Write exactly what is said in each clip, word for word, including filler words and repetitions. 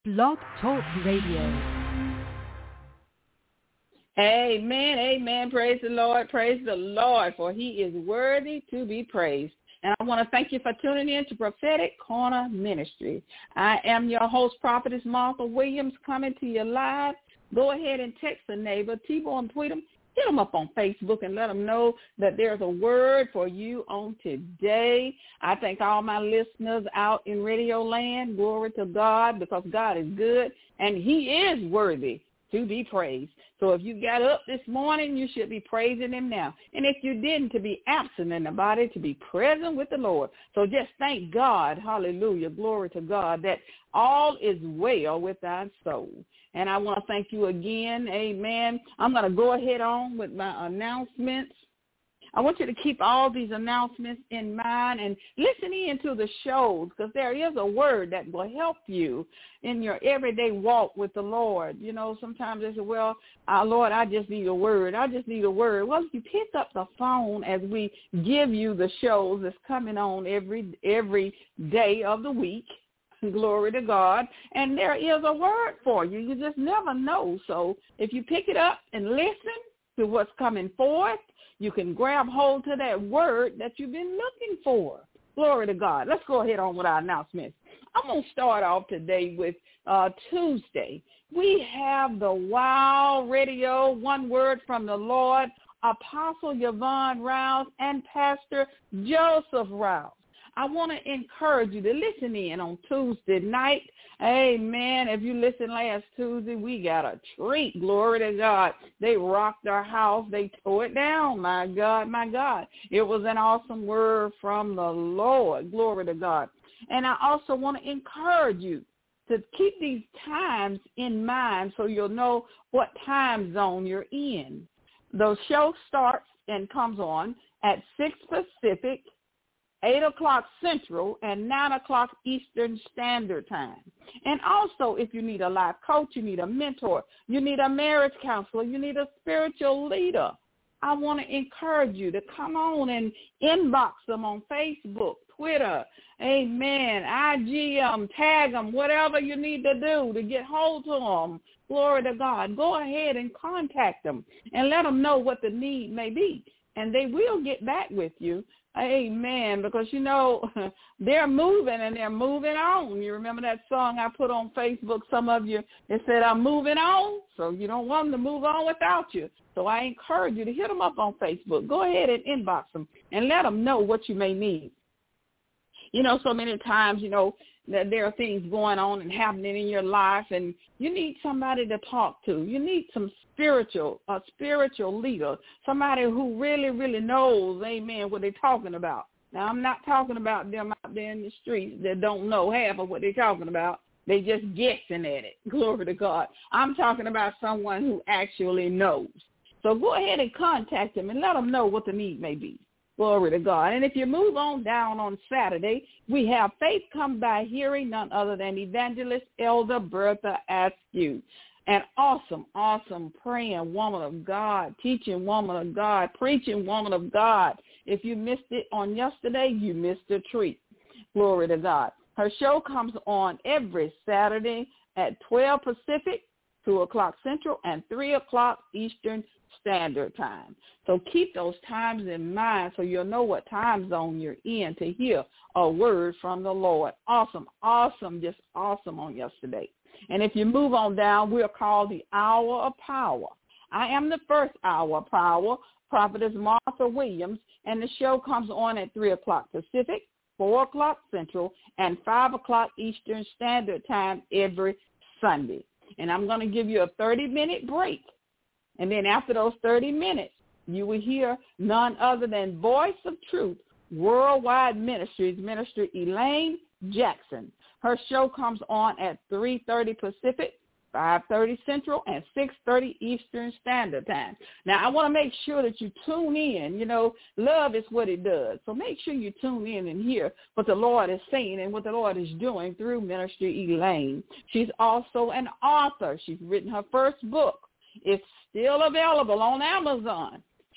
Blog Talk Radio. Amen, amen. Praise the Lord, praise the Lord, for he is worthy to be praised. And I want to thank you for tuning in to Prophetic Corner Ministry. I am your host, Prophetess Martha Williams, coming to you live. Go ahead and text a neighbor, T-Bo and tweet them. Hit them up on Facebook and let them know that there's a word for you on today. I thank all my listeners out in Radio Land. Glory to God, because God is good and he is worthy to be praised. So if you got up this morning, you should be praising him now. And if you didn't, to be absent in the body, to be present with the Lord. So just thank God, hallelujah, glory to God, that all is well with thy soul. And I want to thank you again, amen. I'm going to go ahead on with my announcements. I want you to keep all these announcements in mind and listen in to the shows, because there is a word that will help you in your everyday walk with the Lord. You know, sometimes they say, well, uh, Lord, I just need a word. I just need a word. Well, if you pick up the phone as we give you the shows that's coming on every every day of the week, glory to God, and there is a word for you. You just never know. So if you pick it up and listen to what's coming forth, you can grab hold to that word that you've been looking for. Glory to God. Let's go ahead on with our announcements. I'm going to start off today with uh, Tuesday. We have the Wow Radio, One Word from the Lord, Apostle Yvonne Rouse and Pastor Joseph Rouse. I want to encourage you to listen in on Tuesday night. Amen. If you listened last Tuesday, we got a treat. Glory to God. They rocked our house. They tore it down. My God, my God. It was an awesome word from the Lord. Glory to God. And I also want to encourage you to keep these times in mind so you'll know what time zone you're in. The show starts and comes on at six Pacific, eight o'clock Central, and nine o'clock Eastern Standard Time. And also, if you need a life coach, you need a mentor, you need a marriage counselor, you need a spiritual leader, I want to encourage you to come on and inbox them on Facebook, Twitter, amen, I G them, tag them, whatever you need to do to get hold to them. Glory to God. Go ahead and contact them and let them know what the need may be, and they will get back with you. Amen, because, you know, they're moving and they're moving on. You remember that song I put on Facebook, some of you, it said, I'm moving on, so you don't want them to move on without you. So I encourage you to hit them up on Facebook. Go ahead and inbox them and let them know what you may need. You know, so many times, you know, that there are things going on and happening in your life, and you need somebody to talk to. You need some spiritual, a spiritual leader, somebody who really, really knows, amen, what they're talking about. Now, I'm not talking about them out there in the streets that don't know half of what they're talking about. They just guessing at it. Glory to God. I'm talking about someone who actually knows. So go ahead and contact them and let them know what the need may be. Glory to God. And if you move on down on Saturday, we have Faith Come by Hearing, none other than Evangelist Elder Bertha Askew. An awesome, awesome praying woman of God, teaching woman of God, preaching woman of God. If you missed it on yesterday, you missed a treat. Glory to God. Her show comes on every Saturday at twelve Pacific, two o'clock Central, and three o'clock Eastern Standard Time. So keep those times in mind so you'll know what time zone you're in to hear a word from the Lord. Awesome, awesome, just awesome on yesterday. And if you move on down, we're called the Hour of Power. I am the first Hour of Power, Prophetess Martha Williams, and the show comes on at three o'clock Pacific, four o'clock Central, and five o'clock Eastern Standard Time every Sunday. And I'm going to give you a thirty-minute break. And then after those thirty minutes, you will hear none other than Voice of Truth, Worldwide Ministries, Minister Elaine Jackson. Her show comes on at three thirty Pacific, five thirty Central, and six thirty Eastern Standard Time. Now, I want to make sure that you tune in. You know, love is what it does. So make sure you tune in and hear what the Lord is saying and what the Lord is doing through Minister Elaine. She's also an author. She's written her first book. It's still available on Amazon.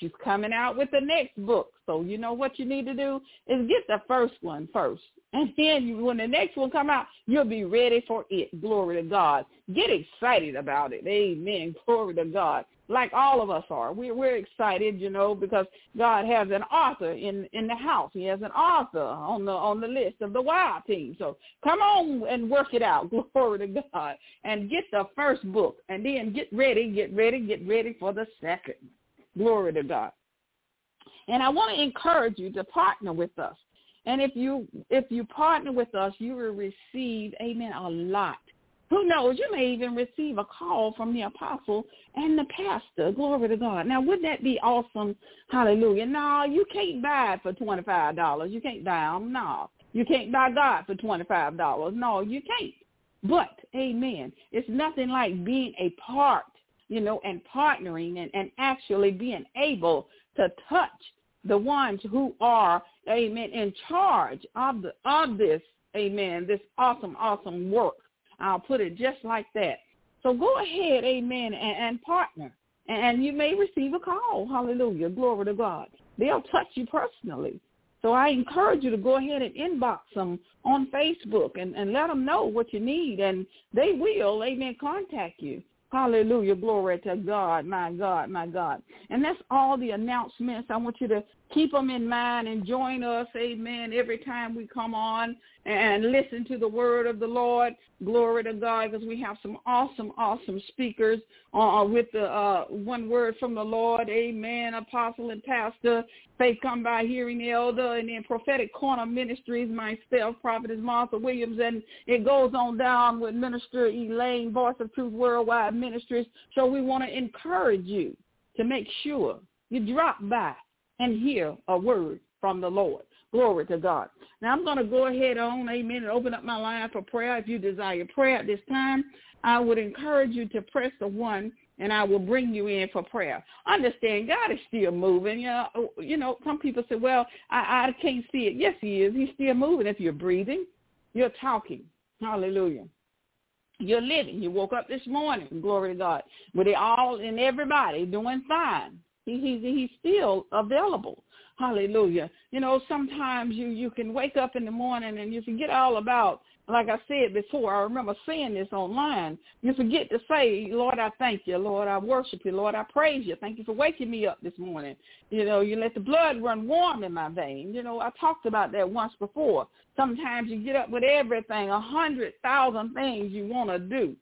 She's coming out with the next book. So you know what you need to do is get the first one first. And then you, when the next one come out, you'll be ready for it. Glory to God. Get excited about it. Amen. Glory to God. Like all of us are. We're, we're excited, you know, because God has an author in, in the house. He has an author on the on the list of the wild team. So come on and work it out. Glory to God. And get the first book. And then get ready, get ready, get ready for the second. Glory to God. And I want to encourage you to partner with us. And if you if you partner with us, you will receive, amen, a lot. Who knows? You may even receive a call from the apostle and the pastor. Glory to God. Now, wouldn't that be awesome? Hallelujah. No, you can't buy it for twenty-five dollars. You can't buy them. No. You can't buy God for twenty-five dollars. No, you can't. But, amen, it's nothing like being a part, you know, and partnering and, and actually being able to touch the ones who are, amen, in charge of the of this, amen, this awesome, awesome work. I'll put it just like that. So go ahead, amen, and, and partner. And you may receive a call. Hallelujah. Glory to God. They'll touch you personally. So I encourage you to go ahead and inbox them on Facebook and, and let them know what you need. And they will, amen, contact you. Hallelujah. Glory to God, my God, my God. And that's all the announcements. I want you to keep them in mind and join us, amen, every time we come on and listen to the word of the Lord. Glory to God, because we have some awesome, awesome speakers uh, with the uh, one word from the Lord, amen, apostle and pastor. Faith come by hearing the elder, and then Prophetic Corner Ministries, myself, Prophetess Martha Williams, and it goes on down with Minister Elaine, Voice of Truth Worldwide Ministries. So we want to encourage you to make sure you drop by and hear a word from the Lord. Glory to God. Now I'm going to go ahead on, amen, and open up my line for prayer. If you desire prayer at this time, I would encourage you to press the one, and I will bring you in for prayer. Understand, God is still moving. You know, you know some people say, well, I, I can't see it. Yes, he is. He's still moving. If you're breathing, you're talking. Hallelujah. You're living. You woke up this morning. Glory to God. With it all and everybody doing fine. He, he's, he's still available. Hallelujah. You know, sometimes you, you can wake up in the morning and you forget all about, like I said before, I remember seeing this online. You forget to say, Lord, I thank you. Lord, I worship you. Lord, I praise you. Thank you for waking me up this morning. You know, you let the blood run warm in my veins. You know, I talked about that once before. Sometimes you get up with everything, a hundred thousand things you want to do,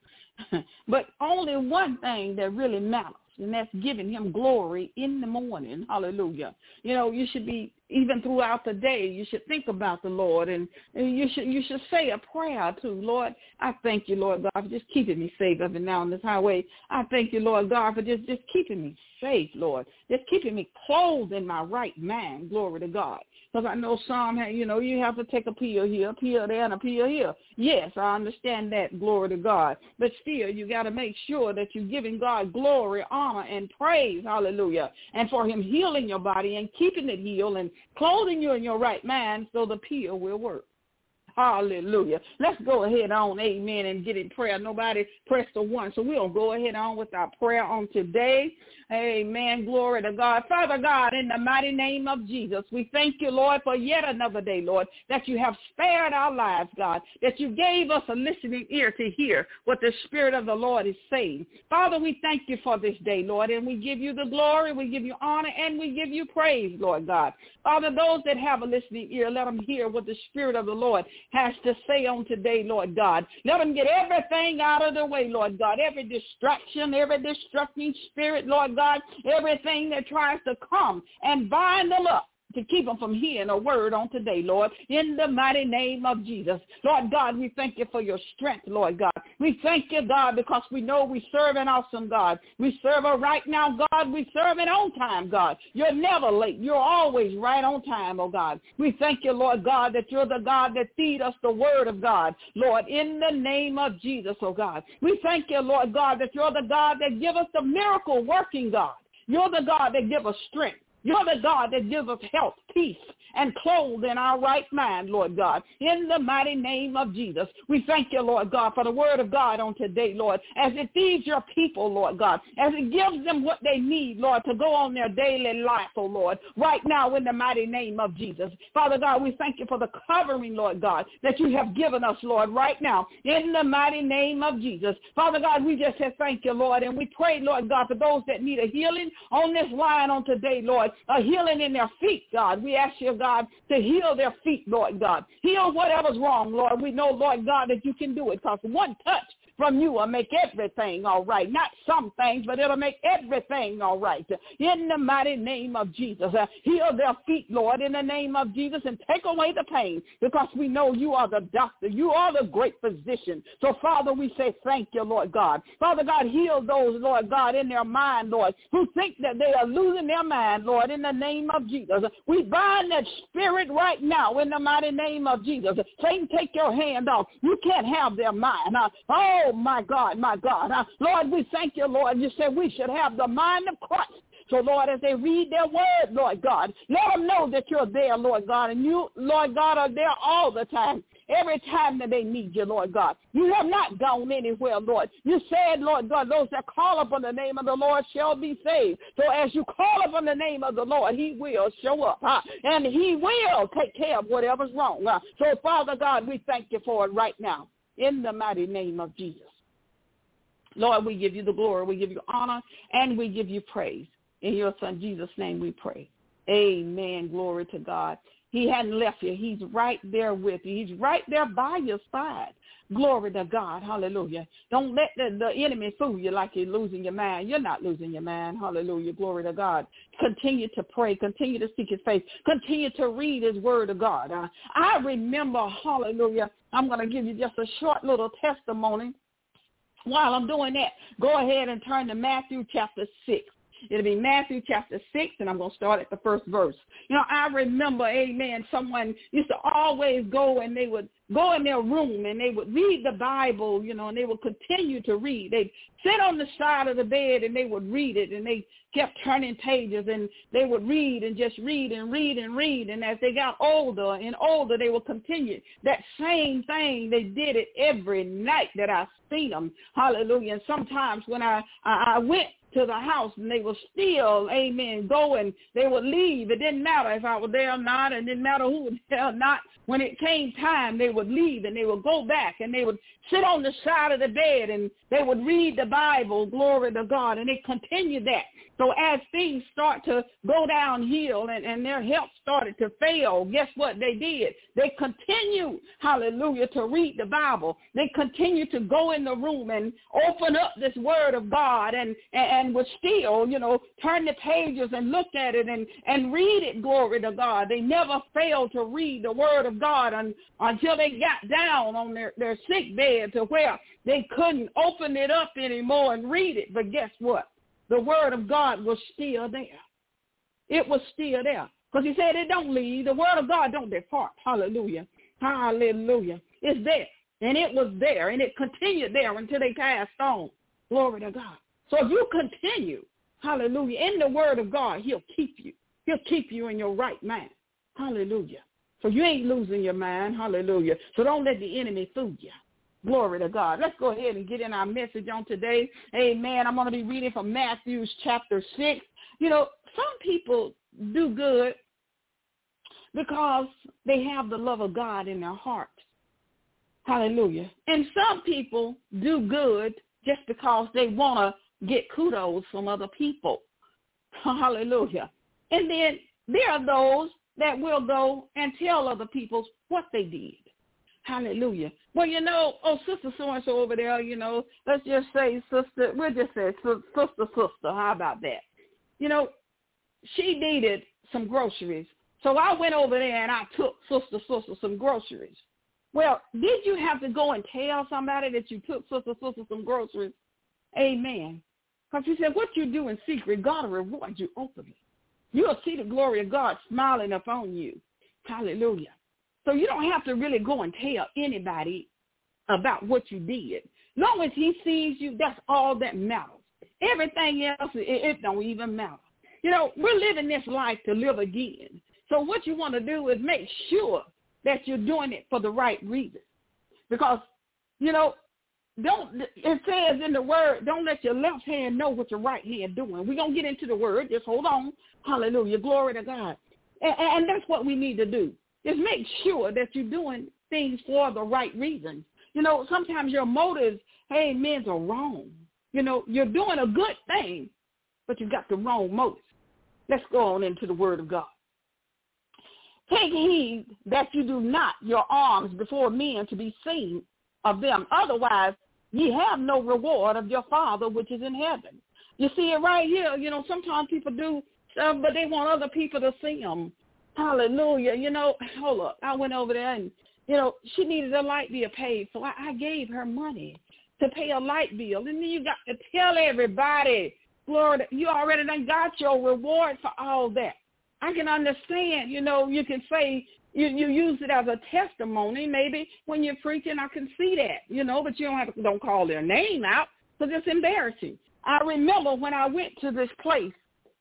but only one thing that really matters. And that's giving him glory in the morning. Hallelujah. You know, you should be, even throughout the day, you should think about the Lord, and, and you should you should say a prayer too. Lord, I thank you, Lord God, for just keeping me safe up and down this highway. I thank you, Lord God, for just, just keeping me safe, Lord. Just keeping me clothed in my right mind. Glory to God. Because I know some, you know, you have to take a pill here, a pill there, and a pill here. Yes, I understand that, glory to God. But still, you got to make sure that you're giving God glory, honor, and praise, hallelujah, and for him healing your body and keeping it healed and clothing you in your right mind so the pill will work. Hallelujah. Let's go ahead on, amen, and get in prayer. Nobody pressed the one, so we'll go ahead on with our prayer on today. Amen. Glory to God. Father God, in the mighty name of Jesus, we thank you, Lord, for yet another day, Lord, that you have spared our lives, God, that you gave us a listening ear to hear what the Spirit of the Lord is saying. Father, we thank you for this day, Lord, and we give you the glory, we give you honor, and we give you praise, Lord God. Father, those that have a listening ear, let them hear what the Spirit of the Lord has to say on today, Lord God. Let them get everything out of the way, Lord God, every distraction, every destructing spirit, Lord God, everything that tries to come and bind them up to keep them from hearing a word on today, Lord, in the mighty name of Jesus. Lord God, we thank you for your strength, Lord God. We thank you, God, because we know we serve an awesome God. We serve a right now God. We serve an on time God. You're never late. You're always right on time, oh God. We thank you, Lord God, that you're the God that feed us the word of God, Lord, in the name of Jesus, oh God. We thank you, Lord God, that you're the God that give us the miracle working God. You're the God that give us strength. You're the God that gives us health, peace, and clothes in our right mind, Lord God. In the mighty name of Jesus, we thank you, Lord God, for the word of God on today, Lord, as it feeds your people, Lord God, as it gives them what they need, Lord, to go on their daily life, oh Lord, right now in the mighty name of Jesus. Father God, we thank you for the covering, Lord God, that you have given us, Lord, right now in the mighty name of Jesus. Father God, we just say thank you, Lord, and we pray, Lord God, for those that need a healing on this line on today, Lord, a healing in their feet, God. We ask you, God, to heal their feet, Lord God. Heal whatever's wrong, Lord. We know, Lord God, that you can do it, because one touch from you will make everything all right. Not some things, but it'll make everything all right. In the mighty name of Jesus, uh, heal their feet, Lord, in the name of Jesus, and take away the pain, because we know you are the doctor. You are the great physician. So, Father, we say thank you, Lord God. Father God, heal those, Lord God, in their mind, Lord, who think that they are losing their mind, Lord, in the name of Jesus. We bind that spirit right now in the mighty name of Jesus. Satan, take your hand off. You can't have their mind. Uh, oh, Oh, my God, my God. Uh, Lord, we thank you, Lord. You said we should have the mind of Christ. So, Lord, as they read their word, Lord God, let them know that you're there, Lord God, and you, Lord God, are there all the time, every time that they need you, Lord God. You have not gone anywhere, Lord. You said, Lord God, those that call upon the name of the Lord shall be saved. So as you call upon the name of the Lord, he will show up, huh? And he will take care of whatever's wrong. Huh? So, Father God, we thank you for it right now, in the mighty name of Jesus. Lord, we give you the glory, we give you honor, and we give you praise. In your son Jesus' name we pray. Amen. Glory to God. He hadn't left you. He's right there with you. He's right there by your side. Glory to God. Hallelujah. Don't let the, the enemy fool you like you're losing your mind. You're not losing your mind. Hallelujah. Glory to God. Continue to pray. Continue to seek his face. Continue to read his word of God. Uh, I remember, hallelujah, I'm going to give you just a short little testimony. While I'm doing that, go ahead and turn to Matthew chapter six. It'll be Matthew chapter six, and I'm going to start at the first verse. You know, I remember, amen, someone used to always go and they would go in their room and they would read the Bible, you know, and they would continue to read. They'd sit on the side of the bed and they would read it, and they kept turning pages, and they would read and just read and read and read. And as they got older and older, they would continue that same thing. They did it every night that I seen them. Hallelujah. And sometimes when I, I, I went to the house and they were still, amen, going, they would leave. It didn't matter if I was there or not. It didn't matter who was there or not. When it came time, they would leave and they would go back and they would sit on the side of the bed and they would read the Bible, glory to God, and they continued that. So as things start to go downhill and, and their health started to fail, guess what they did? They continued, hallelujah, to read the Bible. They continued to go in the room and open up this word of God and, and, and would still, you know, turn the pages and look at it and, and read it, glory to God. They never failed to read the word of God un, until they got down on their, their sick bed to where they couldn't open it up anymore and read it. But guess what? The word of God was still there. It was still there. Because he said it don't leave. The word of God don't depart. Hallelujah. Hallelujah. It's there. And it was there. And it continued there until they passed on. Glory to God. So if you continue, hallelujah, in the word of God, he'll keep you. He'll keep you in your right mind. Hallelujah. So you ain't losing your mind. Hallelujah. So don't let the enemy fool you. Glory to God. Let's go ahead and get in our message on today. Amen. I'm going to be reading from Matthew chapter six. You know, some people do good because they have the love of God in their heart. Hallelujah. And some people do good just because they want to get kudos from other people. Hallelujah. And then there are those that will go and tell other people what they did. Hallelujah. Well, you know, oh, sister so-and-so over there, you know, let's just say sister, we'll just say sister, sister, how about that? You know, she needed some groceries. So I went over there and I took sister, sister some groceries. Well, did you have to go and tell somebody that you took sister, sister some groceries? Amen. Because you said what you do in secret, God will reward you openly. You'll see the glory of God smiling upon you. Hallelujah. So you don't have to really go and tell anybody about what you did. As long as he sees you, that's all that matters. Everything else, it, it don't even matter. You know, we're living this life to live again. So what you want to do is make sure that you're doing it for the right reason. Because, you know, don't, it says in the word, don't let your left hand know what your right hand doing. We're going to get into the word. Just hold on. Hallelujah. Glory to God. And, and that's what we need to do, is make sure that you're doing things for the right reasons. You know, sometimes your motives, hey, men, are wrong. You know, you're doing a good thing, but you got the wrong motives. Let's go on into the word of God. Take heed that you do not your alms before men to be seen of them. Otherwise, ye have no reward of your Father which is in heaven. You see it right here. You know, sometimes people do stuff, but they want other people to see them. Hallelujah. You know, hold up. I went over there and, you know, she needed a light bill paid, so I, I gave her money to pay a light bill. And then you got to tell everybody, Lord, you already done got your reward for all that. I can understand, you know, you can say you, you use it as a testimony. Maybe when you're preaching, I can see that, you know, but you don't have to, don't call their name out because it's embarrassing. I remember when I went to this place,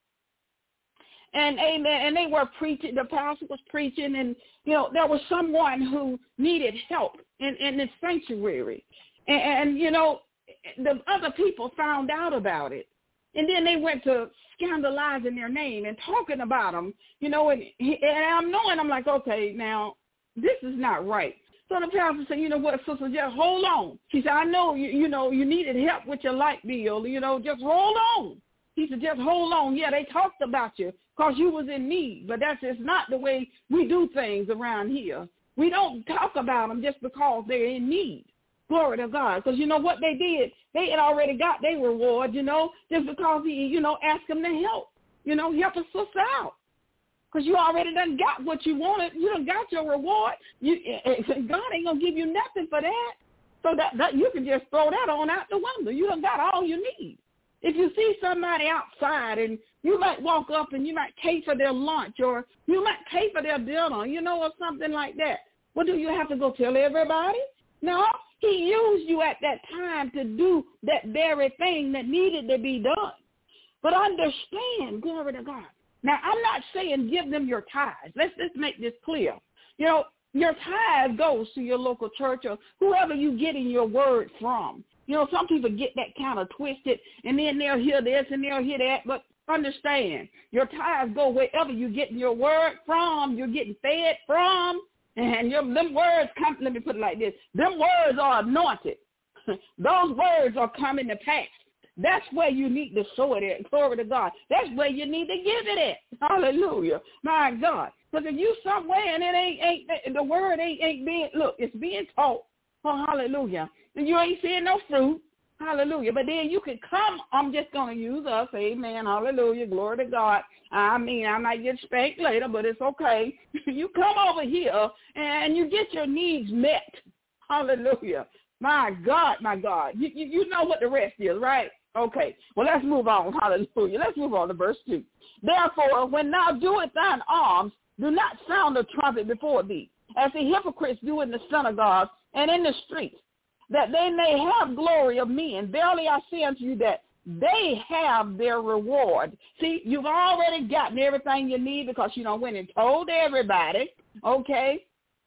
and amen, and they were preaching, the pastor was preaching, and, you know, there was someone who needed help in, in this sanctuary. And, and, you know, the other people found out about it. And then they went to scandalizing their name and talking about them, you know, and, and I'm knowing, I'm like, okay, now, this is not right. So the pastor said, you know what, sister, just hold on. She said, I know, you, you know, you needed help with your light bill, you know, just hold on. He said, just hold on. Yeah, they talked about you because you was in need, but that's just not the way we do things around here. We don't talk about them just because they're in need. Glory to God. Because you know what they did? They had already got their reward, you know, just because he, you know, asked them to help. You know, help a sister out. Because you already done got what you wanted. You done got your reward. You, God ain't going to give you nothing for that. So that, that you can just throw that on out the window. You done got all you need. If you see somebody outside and you might walk up and you might pay for their lunch or you might pay for their dinner, you know, or something like that. Well, do you have to go tell everybody? No. He used you at that time to do that very thing that needed to be done. But understand, glory to God. Now, I'm not saying give them your tithes. Let's just make this clear. You know, your tithe goes to your local church or whoever you getting your word from. You know, some people get that kind of twisted, and then they'll hear this and they'll hear that. But understand, your tithes go wherever you're getting your word from, you're getting fed from. And your, them words come, let me put it like this, them words are anointed. Those words are coming to pass. That's where you need to sow it at. Glory to God. That's where you need to give it at. Hallelujah. My God. Because if you somewhere and it ain't, ain't the word ain't, ain't being, look, it's being taught. Oh, hallelujah. And you ain't seeing no fruit. Hallelujah. But then you can come, I'm just going to use us. Amen. Hallelujah. Glory to God. I mean, I might get spanked later, but it's okay. You come over here and you get your needs met. Hallelujah. My God, my God. You, you, you know what the rest is, right? Okay. Well, let's move on. Hallelujah. Let's move on to verse two. Therefore, when thou doest thine alms, do not sound the trumpet before thee, as the hypocrites do in the synagogues and in the streets, that they may have glory of men. Verily I say unto you that they have their reward. See, you've already gotten everything you need because you done went and told everybody, okay?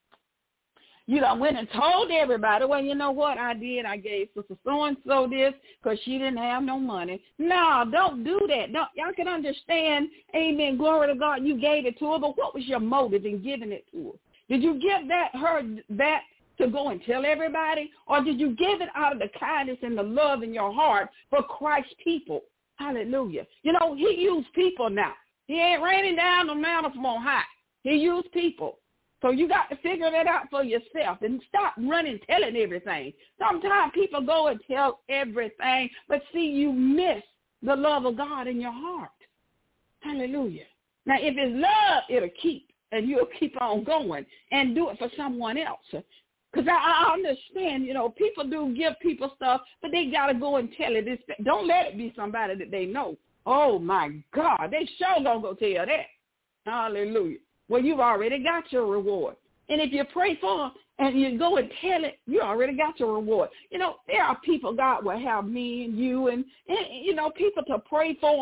You done went and told everybody, well, you know what I did? I gave Sister So-and-so this because she didn't have no money. No, don't do that. Don't, y'all can understand, amen, glory to God, you gave it to her, but what was your motive in giving it to her? Did you give that her that to go and tell everybody, or did you give it out of the kindness and the love in your heart for Christ's people? Hallelujah. You know, he used people now. He ain't raining down the manna from on high. He used people. So you got to figure that out for yourself and stop running telling everything. Sometimes people go and tell everything, but see, you miss the love of God in your heart. Hallelujah. Now, if it's love, it'll keep, and you'll keep on going and do it for someone else. Because I, I understand, you know, people do give people stuff, but they got to go and tell it. It's, don't let it be somebody that they know. Oh, my God. They sure going to go tell that. Hallelujah. Well, you've already got your reward. And if you pray for them and you go and tell it, you already got your reward. You know, there are people God will have me and you and, and you know, people to pray for them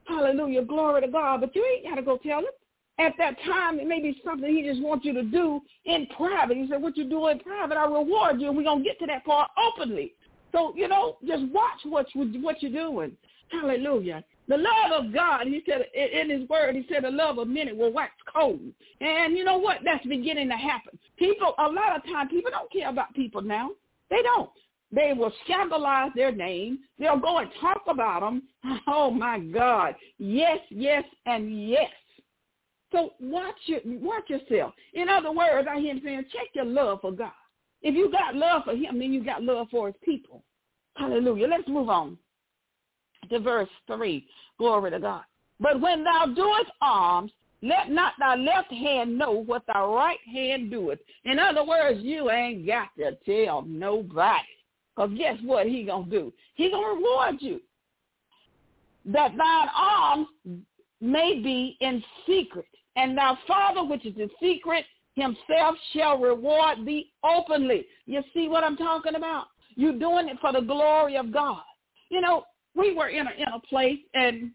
Hallelujah, glory to God. But you ain't got to go tell him. At that time, it may be something he just wants you to do in private. He said, what you do in private, I reward you, and we're going to get to that part openly. So, you know, just watch what, you, what you're doing. Hallelujah. The love of God, he said in his word, he said the love of many will wax cold. And you know what? That's beginning to happen. People, a lot of times, people don't care about people now. They don't. They will scandalize their name. They'll go and talk about them. Oh, my God. Yes, yes, and yes. So watch your, watch yourself. In other words, I hear him saying, check your love for God. If you got love for him, then you got love for his people. Hallelujah. Let's move on to verse three. Glory to God. But when thou doest alms, let not thy left hand know what thy right hand doeth. In other words, you ain't got to tell nobody. Because guess what he going to do? He going to reward you. That thine alms may be in secret, and thy Father which is in secret himself shall reward thee openly. You see what I'm talking about? You're doing it for the glory of God. You know, we were in a, in a place, and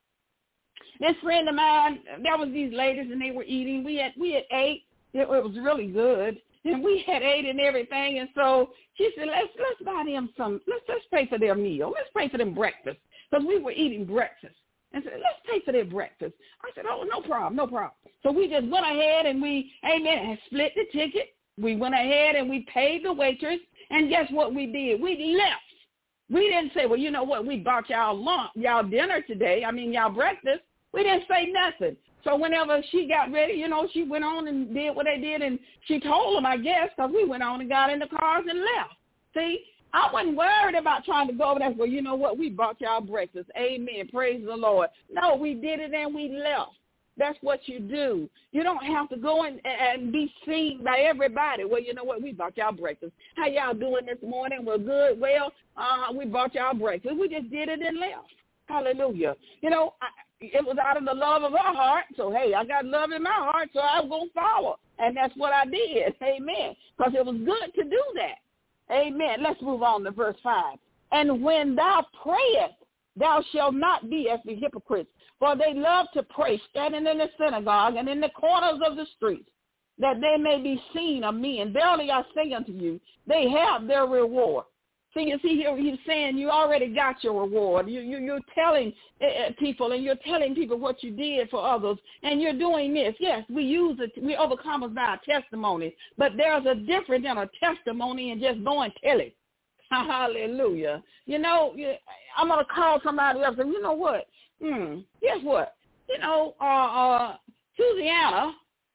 this friend of mine, there was these ladies, and they were eating. We had we had ate. It, it was really good, and we had ate and everything. And so she said, let's let's buy them some. Let's let's pay for their meal. Let's pay for them breakfast, because we were eating breakfast. And said, let's pay for their breakfast. I said, oh, no problem, no problem. So we just went ahead and we, amen, and split the ticket. We went ahead and we paid the waitress. And guess what we did? We left. We didn't say, well, you know what, we bought y'all lunch, y'all dinner today. I mean, y'all breakfast. We didn't say nothing. So whenever she got ready, you know, she went on and did what they did. And she told them, I guess, because we went on and got in the cars and left. See? I wasn't worried about trying to go over there. Well, you know what? We bought y'all breakfast. Amen. Praise the Lord. No, we did it and we left. That's what you do. You don't have to go in and be seen by everybody. Well, you know what? We bought y'all breakfast. How y'all doing this morning? We're good. Well, uh, we bought y'all breakfast. We just did it and left. Hallelujah. You know, I, it was out of the love of our heart. So, hey, I got love in my heart, so I'm going to follow. And that's what I did. Amen. Because it was good to do that. Amen. Let's move on to verse five. And when thou prayest, thou shalt not be as the hypocrites, for they love to pray, standing in the synagogue and in the corners of the streets, that they may be seen of men. Verily I say unto you, they have their reward. So you see here, he's saying you already got your reward. You, you, you're telling uh, people, and you're telling people what you did for others, and you're doing this. Yes, we use it. We overcome it by our testimony, but there's a difference in a testimony and just go and tell it. Hallelujah. You know, I'm going to call somebody else, and you know what? Hmm, guess what? You know, uh, uh, Susanna,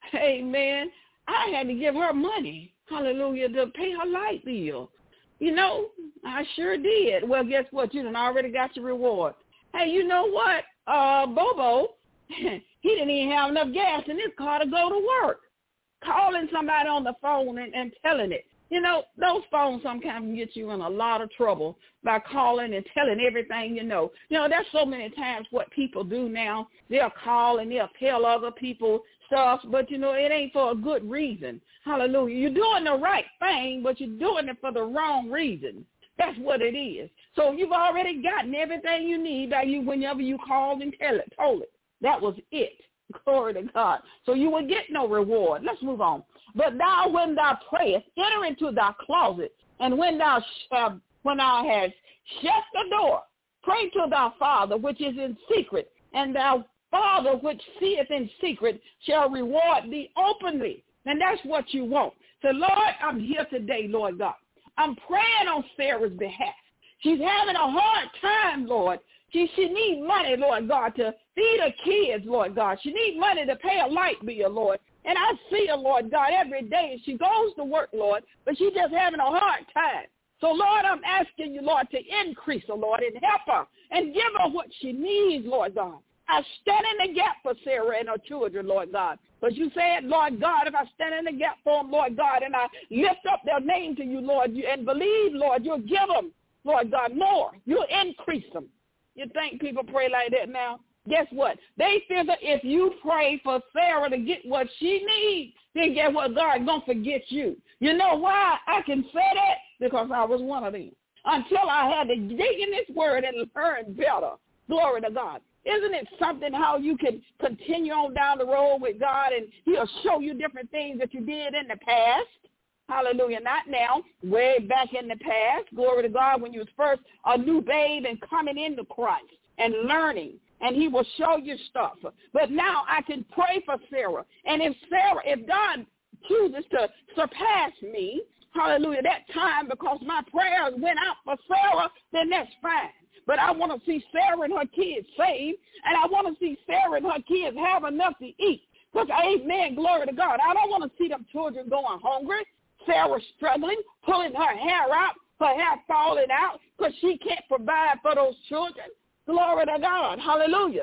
amen, I had to give her money, hallelujah, to pay her light bill. You know, I sure did. Well, guess what? You done already got your reward. Hey, you know what? Uh, Bobo, he didn't even have enough gas in his car to go to work. Calling somebody on the phone and, and telling it. You know, those phones sometimes can get you in a lot of trouble by calling and telling everything you know. You know, there's so many times what people do now. They'll call and they'll tell other people stuff, but, you know, it ain't for a good reason. Hallelujah. You're doing the right thing, but you're doing it for the wrong reason. That's what it is. So you've already gotten everything you need by you whenever you called and tell it, told it. That was it. Glory to God. So you will get no reward. Let's move on. But thou, when thou prayest, enter into thy closet, and when thou shalt, when thou hast shut the door, pray to thy Father which is in secret, and thy Father which seeth in secret shall reward thee openly. And that's what you want. So, Lord, I'm here today, Lord God. I'm praying on Sarah's behalf. She's having a hard time, Lord. She, she needs money, Lord God, to feed her kids, Lord God. She needs money to pay a light bill, Lord. And I see her, Lord God, every day. She goes to work, Lord, but she's just having a hard time. So, Lord, I'm asking you, Lord, to increase her, Lord, and help her and give her what she needs, Lord God. I stand in the gap for Sarah and her children, Lord God. But you said, Lord God, if I stand in the gap for them, Lord God, and I lift up their name to you, Lord, and believe, Lord, you'll give them, Lord God, more. You'll increase them. You think people pray like that now? Guess what? They figure if you pray for Sarah to get what she needs, then guess what? God's going to forget you. You know why I can say that? Because I was one of them. Until I had to dig in this word and learn better. Glory to God. Isn't it something how you can continue on down the road with God and he'll show you different things that you did in the past? Hallelujah. Not now, way back in the past. Glory to God, when you was first a new babe and coming into Christ and learning. And he will show you stuff. But now I can pray for Sarah. And if Sarah, if God chooses to surpass me, hallelujah, that time because my prayers went out for Sarah, then that's fine. But I want to see Sarah and her kids saved, and I want to see Sarah and her kids have enough to eat. Because, amen, glory to God. I don't want to see them children going hungry, Sarah struggling, pulling her hair out, her hair falling out, because she can't provide for those children. Glory to God. Hallelujah.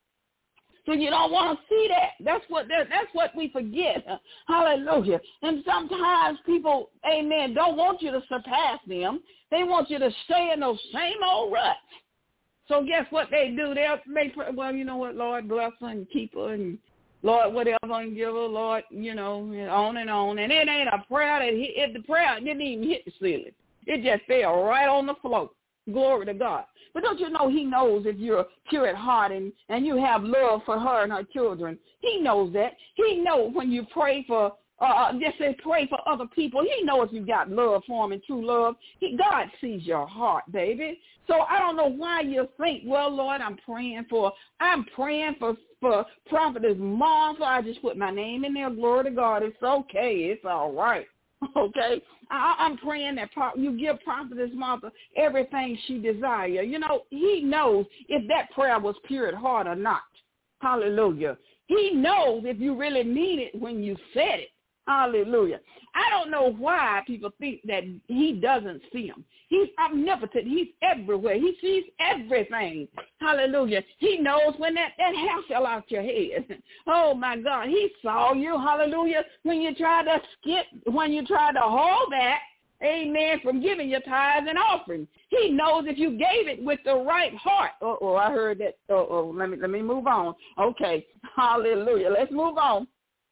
So you don't want to see that. That's what that's what we forget. Hallelujah. And sometimes people, amen, don't want you to surpass them. They want you to stay in those same old ruts. So guess what they do? They'll make, well, you know what, Lord, bless her and keep her, and Lord, whatever, and give her, Lord, you know, on and on. And it ain't a prayer that hit, it, the prayer didn't even hit the ceiling. It just fell right on the floor. Glory to God. But don't you know he knows if you're pure at heart and, and you have love for her and her children. He knows that. He knows when you pray for, uh, just say pray for other people. He knows if you got love for him and true love. He, God sees your heart, baby. So I don't know why you think, well, Lord, I'm praying for, I'm praying for, for Prophetess Martha. I just put my name in there. Glory to God. It's okay. It's all right. Okay, I, I'm praying that pro- you give Prophetess Martha everything she desires. You know, he knows if that prayer was pure at heart or not. Hallelujah. He knows if you really mean it when you said it. Hallelujah. I don't know why people think that he doesn't see them. He's omnipotent. He's everywhere. He sees everything. Hallelujah. He knows when that, that hair fell out your head. Oh, my God. He saw you. Hallelujah. When you tried to skip, when you tried to hold back, amen, from giving your tithes and offerings. He knows if you gave it with the right heart. Uh-oh, I heard that. Uh-oh, let me, let me move on. Okay. Hallelujah. Let's move on.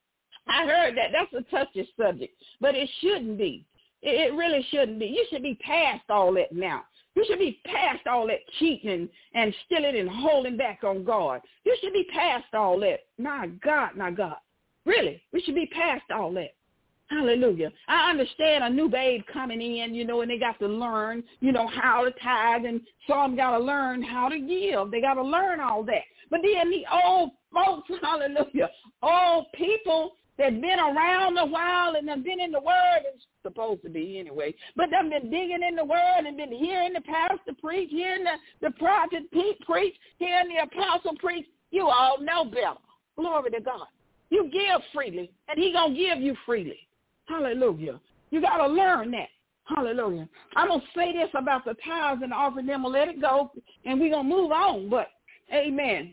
I heard that. That's a touchy subject, but it shouldn't be. It really shouldn't be. You should be past all that now. You should be past all that cheating and, and stealing and holding back on God. You should be past all that. My God, my God. Really, we should be past all that. Hallelujah. I understand a new babe coming in, you know, and they got to learn, you know, how to tithe, and some got to learn how to give. They got to learn all that. But then the old folks, hallelujah, old people that's been around a while and have been in the Word, it's supposed to be anyway, but they've been digging in the Word and been hearing the pastor preach, hearing the, the prophet preach, hearing the apostle preach. You all know better. Glory to God. You give freely, and he going to give you freely. Hallelujah. You got to learn that. Hallelujah. I'm going to say this about the tithes and the offering, then we'll let it go, and we're going to move on, but amen.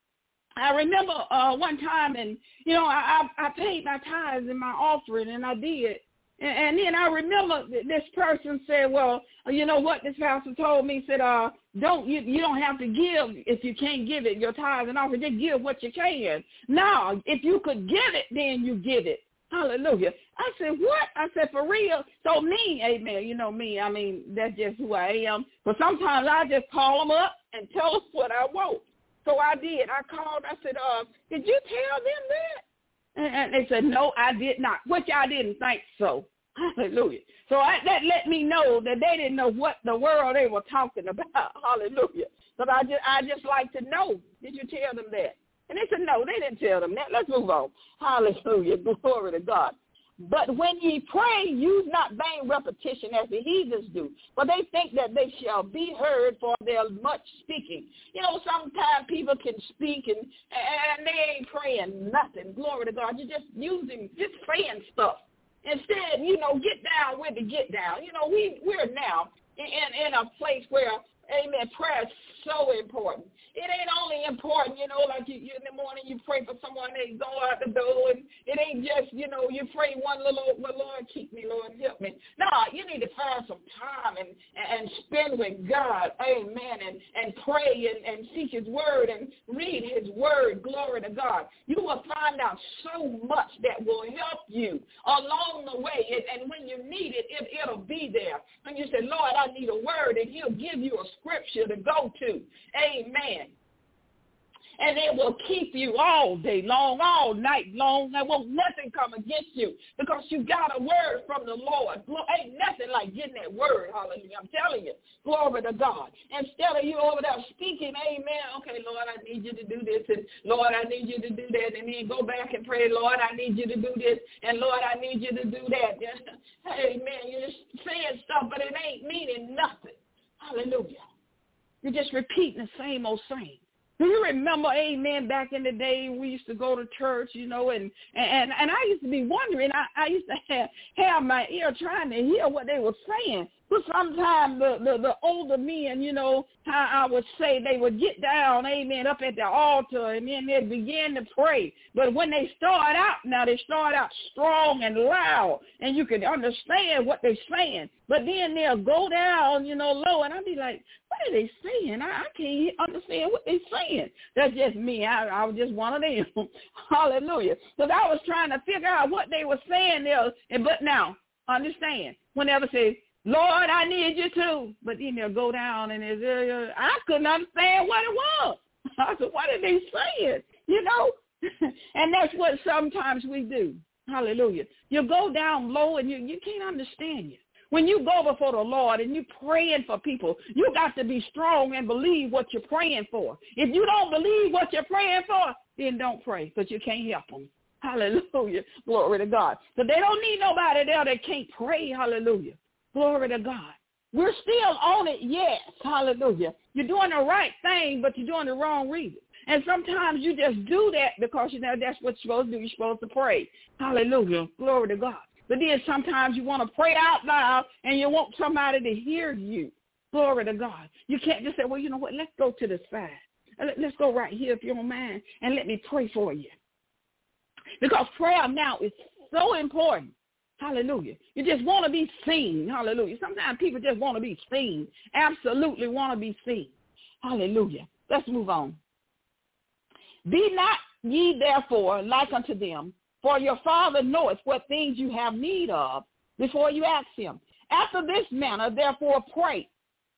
I remember uh, one time, and, you know, I, I, I paid my tithes and my offering, and I did. And, and then I remember this person said, well, you know what, this pastor told me, said, uh, don't you, you don't have to give if you can't give it, your tithes and offering. Just give what you can. Now, if you could give it, then you give it. Hallelujah. I said, what? I said, for real? So me, amen, you know me, I mean, that's just who I am. But sometimes I just call them up and tell them what I want. So I did. I called. I said, uh, did you tell them that? And, and they said, no, I did not, which I didn't think so. Hallelujah. So I, that let me know that they didn't know what the world they were talking about. Hallelujah. But I just, I just like to know, did you tell them that? And they said, no, they didn't tell them that. Let's move on. Hallelujah. Glory to God. But when ye pray, use not vain repetition as the heathens do, for they think that they shall be heard for their much speaking. You know, sometimes people can speak and, and they ain't praying nothing. Glory to God. You're just using, just saying stuff. Instead, you know, get down with the get down. You know, we, we're now in, in a place where, amen, prayer is so important. It ain't only important, you know, like you, you in the morning you pray for someone, they go out the door, and it ain't just, you know, you pray one little, well, Lord, keep me, Lord, help me. No, you need to find some time and, and spend with God, amen, and, and pray and, and seek his word and read his word, glory to God. You will find out so much that will help you along the way, and, and when you need it, it, it'll be there. And you say, Lord, I need a word, and he'll give you a scripture to go to, amen. and it will keep you all day long, all night long. There won't nothing come against you because you got a word from the Lord. Ain't nothing like getting that word, hallelujah. I'm telling you, glory to God. Instead of you over there speaking, amen, okay, Lord, I need you to do this, and Lord, I need you to do that, and then go back and pray, Lord, I need you to do this, and Lord, I need you to do that. Amen. You're just saying stuff, but it ain't meaning nothing. Hallelujah. You're just repeating the same old same. Do you remember, amen, back in the day we used to go to church, you know, and and, and I used to be wondering, I, I used to have, have my ear trying to hear what they were saying. But sometimes the, the, the older men, you know, how I would say they would get down, amen, up at the altar, and then they'd begin to pray. But when they start out, now they start out strong and loud, and you can understand what they're saying. But then they'll go down, you know, low, and I'll be like, what are they saying? I, I can't understand what they're saying. That's just me. I, I was just one of them. Hallelujah. Because I was trying to figure out what they were saying there. And, but now, understand, whenever they say, Lord, I need you to. But then they'll go down and it's, uh, I couldn't understand what it was. I said, what are they saying? You know? And that's what sometimes we do. Hallelujah. You go down low and you, you can't understand it. When you go before the Lord and you're praying for people, you got to be strong and believe what you're praying for. If you don't believe what you're praying for, then don't pray because you can't help them. Hallelujah. Glory to God. So they don't need nobody there that can't pray. Hallelujah. Glory to God. We're still on it, yes. Hallelujah. You're doing the right thing, but you're doing the wrong reason. And sometimes you just do that because, you know, that's what you're supposed to do. You're supposed to pray. Hallelujah. Glory to God. But then sometimes you want to pray out loud and you want somebody to hear you. Glory to God. You can't just say, well, you know what, let's go to the side. Let's go right here if you don't mind, and let me pray for you. Because prayer now is so important. Hallelujah. You just want to be seen. Hallelujah. Sometimes people just want to be seen. Absolutely want to be seen. Hallelujah. Let's move on. Be not ye therefore like unto them, for your Father knoweth what things you have need of before you ask him. After this manner, therefore, pray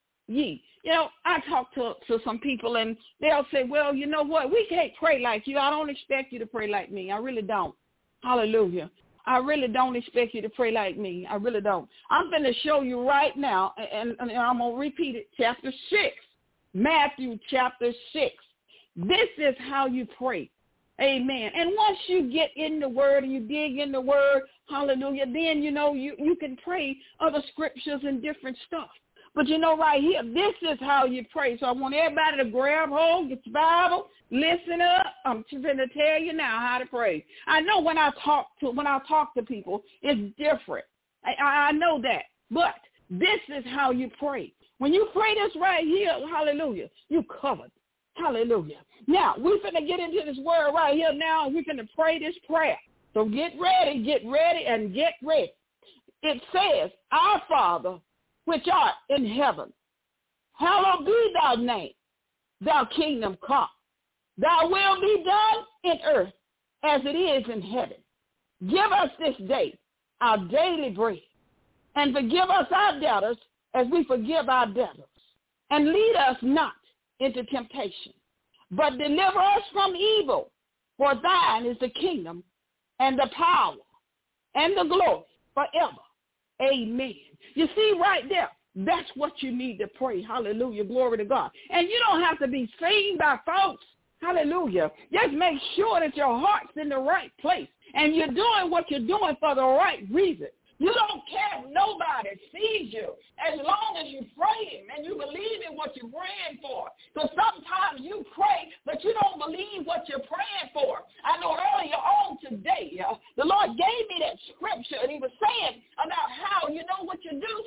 ye. You know, I talk to, to some people, and they'll say, well, you know what? We can't pray like you. I don't expect you to pray like me. I really don't. Hallelujah. I really don't expect you to pray like me. I really don't. I'm going to show you right now, and, and I'm going to repeat it, chapter six, Matthew chapter six. This is how you pray. Amen. And once you get in the word and you dig in the word, hallelujah, then, you know, you, you can pray other scriptures and different stuff. But, you know, right here, this is how you pray. So I want everybody to grab hold, get your Bible, listen up. I'm going to tell you now how to pray. I know when I talk to when I talk to people, it's different. I, I know that. But this is how you pray. When you pray this right here, hallelujah, you covered. Hallelujah. Now, we're going to get into this word right here now, and we're going to pray this prayer. So get ready, get ready, and get ready. It says, Our Father, which art in heaven, hallowed be thy name. Thy kingdom come. Thy will be done in earth as it is in heaven. Give us this day our daily bread, and forgive us our debtors as we forgive our debtors. And lead us not into temptation, but deliver us from evil. For thine is the kingdom and the power and the glory forever. Amen. You see right there, that's what you need to pray. Hallelujah. Glory to God. And you don't have to be seen by folks. Hallelujah. Just make sure that your heart's in the right place and you're doing what you're doing for the right reason. You don't care if nobody sees you as long as you're praying and you believe in what you're praying for. Because sometimes you pray, but you don't believe what you're praying for. I know earlier on today, uh, the Lord gave me that scripture, and he was saying about how, you know what you do?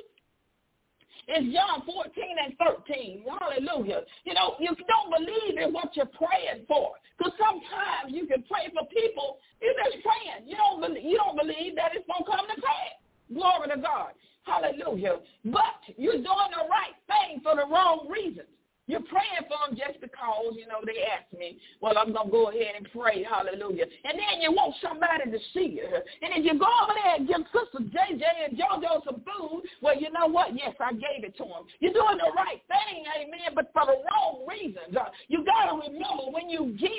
It's John fourteen and thirteen. Hallelujah. You know, you don't believe in what you're praying for. Because sometimes you can pray for people, you're just praying. You don't believe, you don't believe that it's going to come to pass. Glory to God. Hallelujah. But you're doing the right thing for the wrong reasons. You're praying for them just because, you know, they asked me, well, I'm going to go ahead and pray. Hallelujah. And then you want somebody to see you. And if you go over there and give Sister J J and JoJo some food, well, you know what? Yes, I gave it to them. You're doing the right thing, amen, but for the wrong reasons. Uh, you got to remember when you give,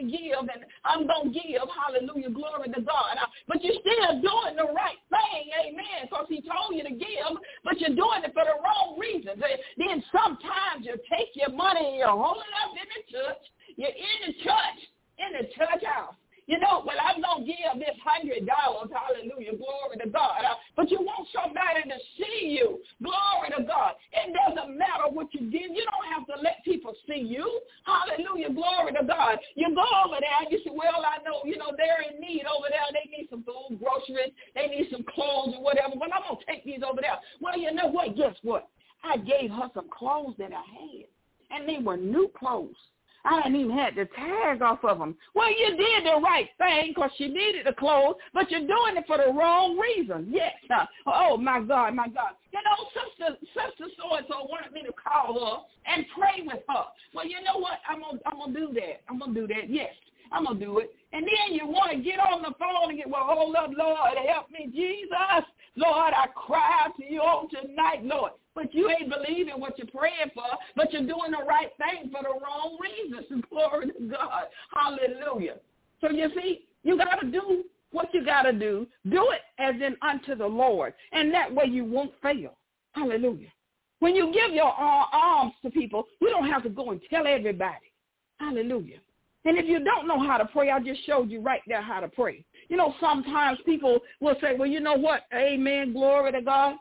and give, and I'm going to give, hallelujah, glory to God. But you're still doing the right thing, amen, because he told you to give, but you're doing it for the wrong reasons. Then sometimes you take your money and you hold it up in the church. You're in the church, in the church house. You know, well, I'm going to give this one hundred dollars, hallelujah, glory to God. Uh, but you want somebody to see you, glory to God. It doesn't matter what you give. You don't have to let people see you, hallelujah, glory to God. You go over there and you say, well, I know, you know, they're in need over there. They need some food, groceries. They need some clothes or whatever. Well, I'm going to take these over there. Well, you know what? Guess what? I gave her some clothes that I had, and they were new clothes. I hadn't even had the tag off of them. Well, you did the right thing because she needed the clothes, but you're doing it for the wrong reason. Yes. Uh, oh, my God, my God. You know, sister, sister so-and-so wanted me to call her and pray with her. Well, you know what? I'm going I'm to do that. I'm going to do that. Yes, I'm going to do it. And then you want to get on the phone and get, well, hold up, Lord, help me, Jesus. Lord, I cry to you on tonight, Lord. But you ain't believing what you're praying for, but you're doing the right thing for the wrong reasons. Glory to God. Hallelujah. So you see, you got to do what you got to do. Do it as in unto the Lord, and that way you won't fail. Hallelujah. When you give your alms to people, you don't have to go and tell everybody. Hallelujah. And if you don't know how to pray, I just showed you right there how to pray. You know, sometimes people will say, well, you know what? Amen, glory to God.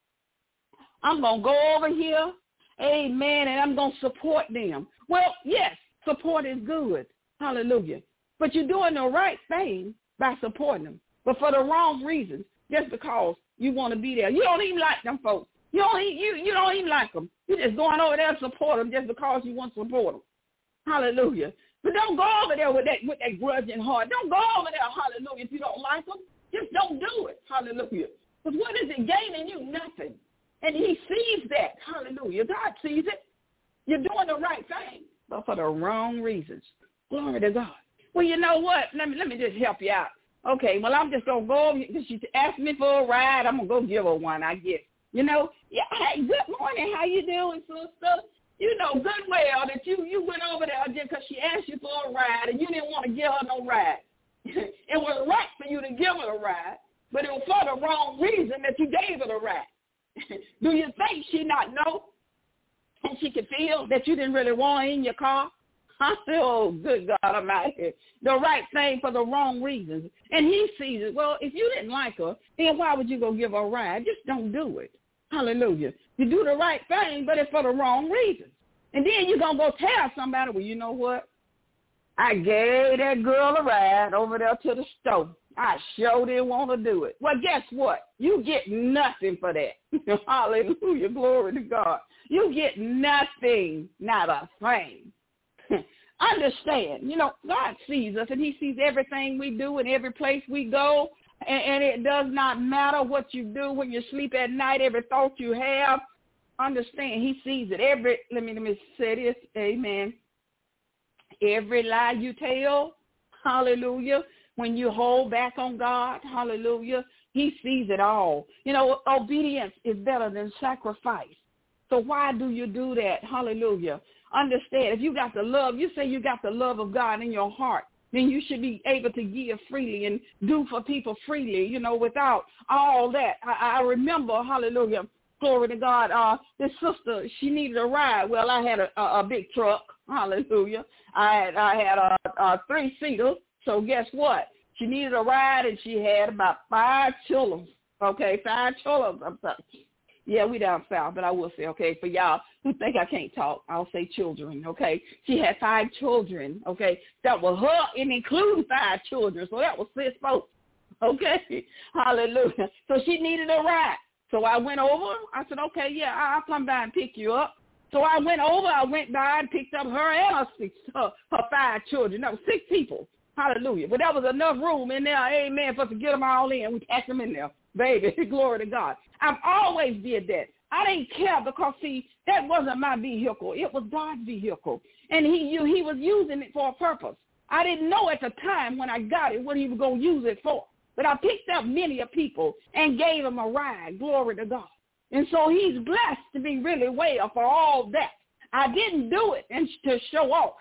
I'm going to go over here, amen, and I'm going to support them. Well, yes, support is good. Hallelujah. But you're doing the right thing by supporting them, but for the wrong reasons, just because you want to be there. You don't even like them folks. You don't, you, you don't even like them. You're just going over there to support them just because you want to support them. Hallelujah. But don't go over there with that with that grudging heart. Don't go over there, hallelujah, if you don't like them. Just don't do it, hallelujah. Because what is it gaining you? Nothing. And he sees that, hallelujah. God sees it. You're doing the right thing, but for the wrong reasons. Glory to God. Well, you know what? Let me let me just help you out. Okay, well, I'm just going to go over here. She asked me for a ride. I'm going to go give her one, I guess. You know, yeah, hey, good morning. How you doing, sister? You know good well that you, you went over there just because she asked you for a ride and you didn't want to give her no ride. It was right for you to give her a ride, but it was for the wrong reason that you gave her the ride. Do you think she not know and she could feel that you didn't really want her in your car? I feel, oh, good God Almighty, the right thing for the wrong reasons. And he sees it. Well, if you didn't like her, then why would you go give her a ride? Just don't do it. Hallelujah. You do the right thing, but it's for the wrong reasons. And then you're going to go tell somebody, well, you know what? I gave that girl a ride over there to the store. I sure didn't want to do it. Well, guess what? You get nothing for that. Hallelujah. Glory to God. You get nothing, not a thing. Understand, you know, God sees us, and he sees everything we do and every place we go, and, and it does not matter what you do when you sleep at night, every thought you have. Understand, he sees it. Every, let me, let me say this, amen. Every lie you tell, hallelujah, when you hold back on God, hallelujah, he sees it all. You know, obedience is better than sacrifice. So why do you do that? Hallelujah. Understand, if you got the love, you say you got the love of God in your heart, then you should be able to give freely and do for people freely, you know, without all that. I, I remember, hallelujah, glory to God, uh, this sister, she needed a ride. Well, I had a, a, a big truck, hallelujah. I had, I had a, a three-seater, so guess what? She needed a ride, and she had about five children, okay, five children, I'm sorry. Yeah, we down south, but I will say, okay, for y'all who think I can't talk, I'll say children, okay? She had five children, okay? That was her and including five children, so that was six folks, okay? Hallelujah. So she needed a ride. So I went over. I said, okay, yeah, I'll come by and pick you up. So I went over. I went by and picked up her and her, six, her, her five children. That was six people. Hallelujah. But that was enough room in there, amen, for us to get them all in. We packed them in there. Baby, glory to God. I've always did that. I didn't care because, see, that wasn't my vehicle. It was God's vehicle. And he he was using it for a purpose. I didn't know at the time when I got it what he was going to use it for. But I picked up many of people and gave them a ride. Glory to God. And so he's blessed to be really well for all that. I didn't do it and to show off.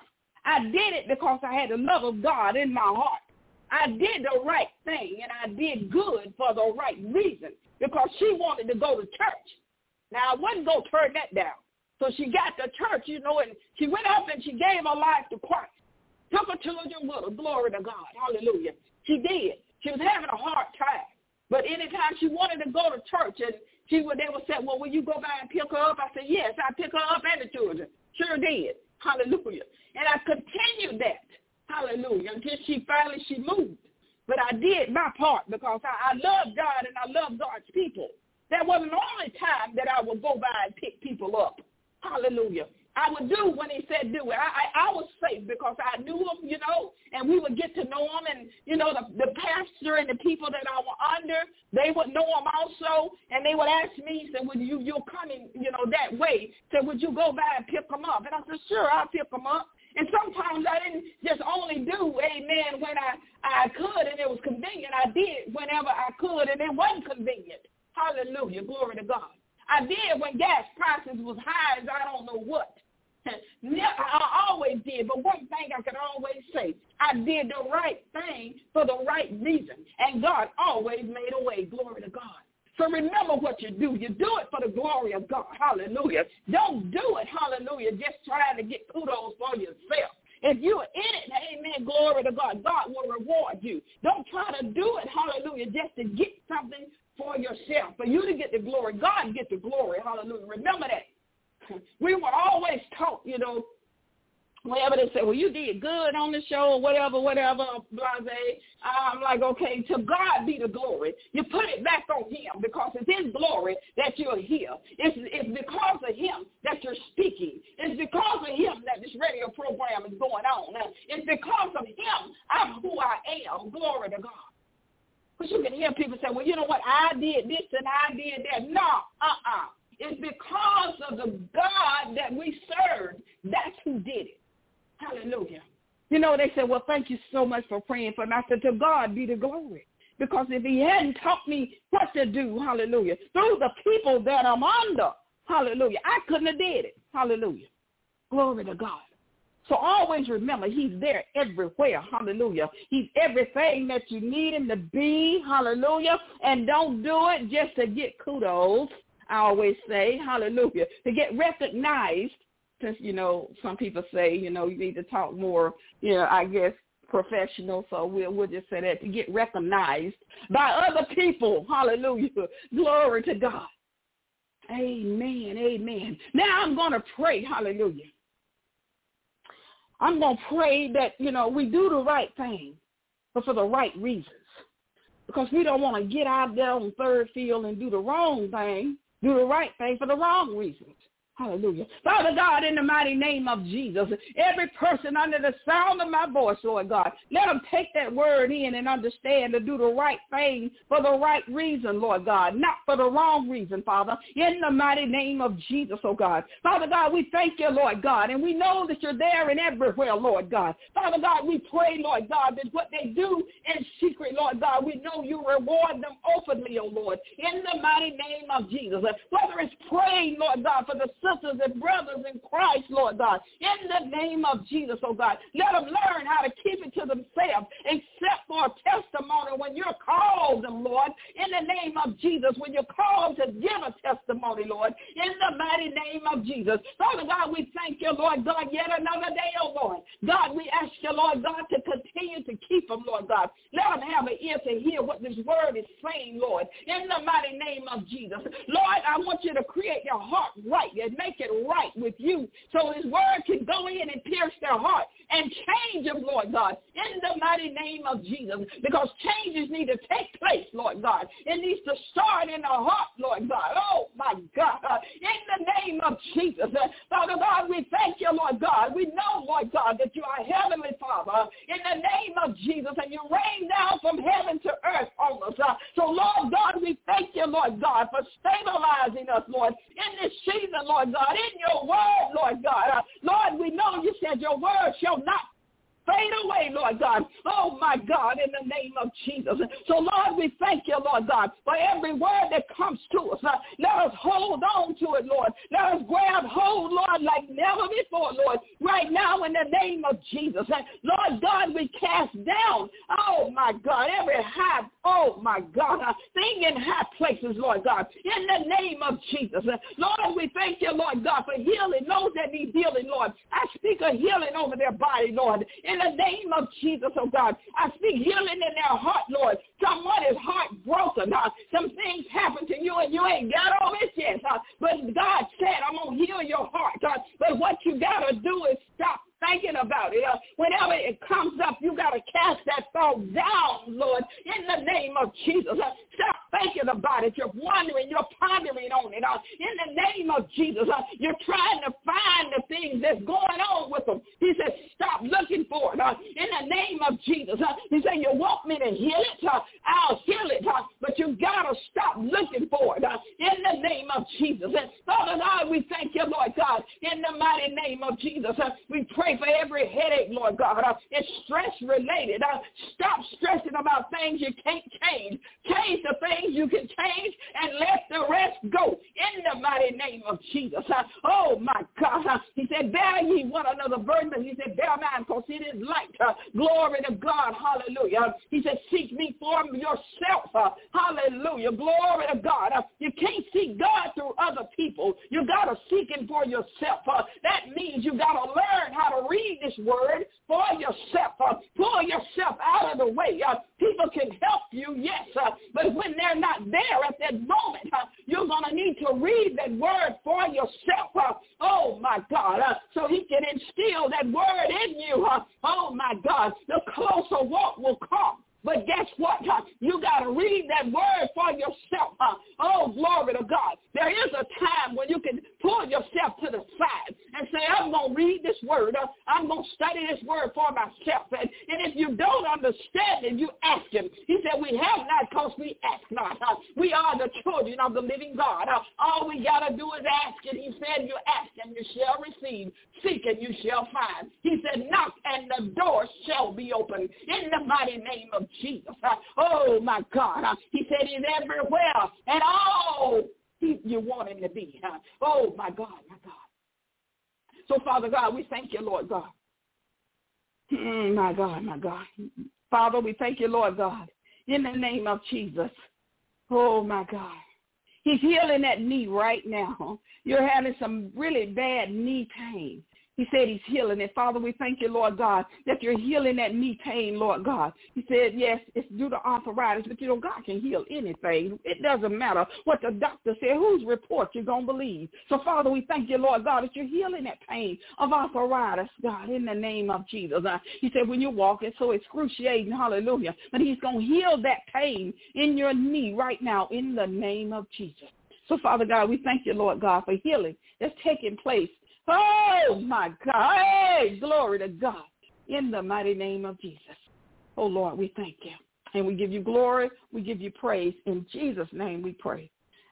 I did it because I had the love of God in my heart. I did the right thing, and I did good for the right reason because she wanted to go to church. Now, I wasn't going to turn that down. So she got to church, you know, and she went up and she gave her life to Christ. Took her children with her. Glory to God. Hallelujah. She did. She was having a hard time. But anytime she wanted to go to church, and she would, they would say, well, will you go by and pick her up? I said, yes, I pick her up and the children. Sure did. Hallelujah. And I continued that. Hallelujah. Until she finally, she moved. But I did my part because I, I love God and I love God's people. That wasn't the only time that I would go by and pick people up. Hallelujah. I would do when he said do it. I, I, I was safe because I knew him, you know, and we would get to know him. And, you know, the, the pastor and the people that I were under, they would know him also. And they would ask me, said, would you, you're coming, you know, that way. Said, would you go by and pick them up? And I said, sure, I'll pick them up. And sometimes I didn't just only do, amen, when I, I could and it was convenient. I did whenever I could and it wasn't convenient. Hallelujah. Glory to God. I did when gas prices was high as I don't know what. I always did, but one thing I can always say, I did the right thing for the right reason, and God always made a way. Glory to God. So remember what you do. You do it for the glory of God. Hallelujah. Don't do it, hallelujah, just trying to get kudos for yourself. If you're in it, amen, glory to God, God will reward you. Don't try to do it, hallelujah, just to get something for yourself. For you to get the glory, God get the glory, hallelujah. Remember that. We were always taught, you know, whenever they say, well, you did good on the show or whatever, whatever, blase. I'm like, okay, to God be the glory. You put it back on him because it's his glory that you're here. It's, it's because of him that you're speaking. It's because of him that this radio program is going on. It's because of him I'm who I am. Glory to God. Because you can hear people say, well, you know what, I did this and I did that. No, uh-uh. It's because of the God that we serve. That's who did it. Hallelujah. You know, they said, well, thank you so much for praying for me. I said, to God be the glory. Because if he hadn't taught me what to do, hallelujah, through the people that I'm under, hallelujah, I couldn't have did it. Hallelujah. Glory to God. So always remember, he's there everywhere, hallelujah. He's everything that you need him to be, hallelujah. And don't do it just to get kudos. I always say, hallelujah, to get recognized, since, you know, some people say, you know, you need to talk more, you know, I guess, professional, so we'll, we'll just say that, to get recognized by other people, hallelujah, glory to God. Amen, amen. Now I'm going to pray, hallelujah. I'm going to pray that, you know, we do the right thing, but for the right reasons, because we don't want to get out there on third field and do the wrong thing. Do the right thing for the wrong reasons. Hallelujah. Father God, in the mighty name of Jesus, every person under the sound of my voice, Lord God, let them take that word in and understand to do the right thing for the right reason, Lord God, not for the wrong reason, Father, in the mighty name of Jesus, oh God. Father God, we thank you, Lord God, and we know that you're there and everywhere, Lord God. Father God, we pray, Lord God, that what they do in secret, Lord God, we know you reward them openly, oh Lord, in the mighty name of Jesus. Whether it's praying, Lord God, for the sisters and brothers in Christ, Lord God, in the name of Jesus, oh God. Let them learn how to keep it to themselves, except for a testimony when you're called them, Lord, in the name of Jesus, when you're called to give a testimony, Lord, in the mighty name of Jesus. Father God, we thank you, Lord God, yet another day, oh Lord. God, we ask you, Lord God, to continue to keep them, Lord God. Let them have an ear to hear what this word is saying, Lord, in the mighty name of Jesus. Lord, I want you to create your heart right and make it right with you so his word can go in and pierce their heart and change them, Lord God, in the mighty name of Jesus, because changes need to take place, Lord God. It needs to start in the heart, Lord God. Oh, my God, in the name of Jesus. Father God, we thank you, Lord God. We know, Lord God, that you are Heavenly Father, in the name of Jesus, and you rain down from heaven to earth on us. So, Lord God, we thank you, Lord God, for stabilizing us, Lord, in this season, Lord God, in your word, Lord God. Uh, Lord, we know you said your word shall not fade away, Lord God. Oh, my God, in the name of Jesus. So, Lord, we thank you, Lord God, for every word that comes to us. Uh, let us hold on to it, Lord. Let us grab hold, Lord, like never before, Lord, right now in the name of Jesus. Uh, Lord God, we cast down, oh, my God, every high, oh, my God, uh, thing in high places, Lord God, in the name of Jesus. Uh, Lord, we thank you, Lord God, for healing those that need healing, Lord. I speak a healing over their body, Lord, in the name of Jesus, oh God. I speak healing in their heart, Lord. Someone is heartbroken. Uh, some things happen to you and you ain't got over it yet. Uh, but God said, I'm going to heal your heart. Uh, but what you got to do is stop thinking about it. Uh, whenever it comes up, you got to cast that thought down, Lord, in the name of Jesus. Uh, stop thinking about it. You're wondering, you're pondering on it. Uh, in the name of Jesus, uh, you're trying to find the things that's going on with them. He said, stop looking for it. Uh, in the name of Jesus, uh, he said, you want me to heal it? Uh, I'll heal it. Uh, but you got to stop looking for it. Uh, in the name of Jesus. And Father God, we thank you, Lord God, in the mighty name of Jesus. Uh, we pray for every headache, Lord God. Uh, it's stress-related. Uh, stop stressing about things you can't change. Change the things you can change and let the rest go in the mighty name of Jesus. Uh, oh, my God. Uh, he said, bear ye one another burden. He said, bear mine, because it is light. Uh, glory to God. Hallelujah. He said, seek me for yourself. Uh, hallelujah. Glory to God. Uh, you can't seek God through other people. You got to seek him for yourself. Uh, that means you got to learn how to read this word for yourself. Uh, pull yourself out of the way. Uh, people can help you, yes, uh, but when they're not there at that moment, uh, you're going to need to read that word for yourself. Uh, oh, my God, uh, so he can instill that word in you. Uh, oh, my God, the closer walk will come. But guess what? Huh? You got to read that word for yourself. Huh? Oh, glory to God. There is a time when you can pull yourself to the side and say, I'm going to read this word. Uh, I'm going to study this word for myself. And, and if you don't understand it, you ask him. He said, we have not because we ask not. Uh, we are the children of the living God. Uh, all we got to do is ask it. He said, you ask and you shall receive. Seek and you shall find. He said, knock and the door shall be open. In the mighty name of Jesus. Uh, oh, my God. Uh, he said he's everywhere and all he, you want him to be. Uh, oh, my God, my God. So, Father God, we thank you, Lord God. Mm, my God, my God. Father, we thank you, Lord God, in the name of Jesus. Oh, my God. He's healing that knee right now. You're having some really bad knee pain. He said he's healing it. Father, we thank you, Lord God, that you're healing that knee pain, Lord God. He said, yes, it's due to arthritis, but, you know, God can heal anything. It doesn't matter what the doctor said, whose report you're going to believe. So, Father, we thank you, Lord God, that you're healing that pain of arthritis, God, in the name of Jesus. Uh, he said when you walk, it's so excruciating, hallelujah, but he's going to heal that pain in your knee right now in the name of Jesus. So, Father God, we thank you, Lord God, for healing that's taking place. Oh, my God. Hey, glory to God. In the mighty name of Jesus. Oh, Lord, we thank you. And we give you glory. We give you praise. In Jesus' name we pray.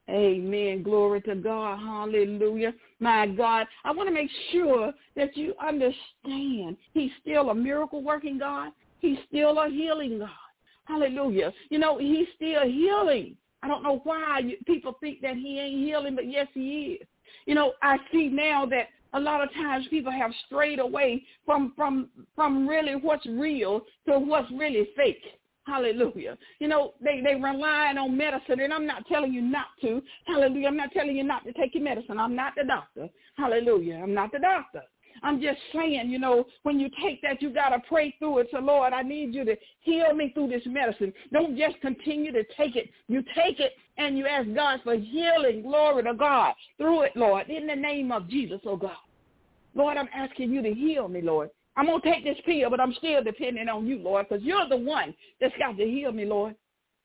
Amen. Glory to God. Hallelujah. My God, I want to make sure that you understand he's still a miracle-working God. He's still a healing God. Hallelujah. You know, he's still healing. I don't know why you, people think that he ain't healing, but yes, he is. You know, I see now that a lot of times people have strayed away from from from really what's real to what's really fake. Hallelujah. You know, they, they relying on medicine, and I'm not telling you not to. Hallelujah. I'm not telling you not to take your medicine. I'm not the doctor. Hallelujah. I'm not the doctor. I'm just saying, you know, when you take that, you got to pray through it. So, Lord, I need you to heal me through this medicine. Don't just continue to take it. You take it and you ask God for healing. Glory to God through it, Lord, in the name of Jesus, oh God. Lord, I'm asking you to heal me, Lord. I'm going to take this pill, but I'm still depending on you, Lord, because you're the one that's got to heal me, Lord,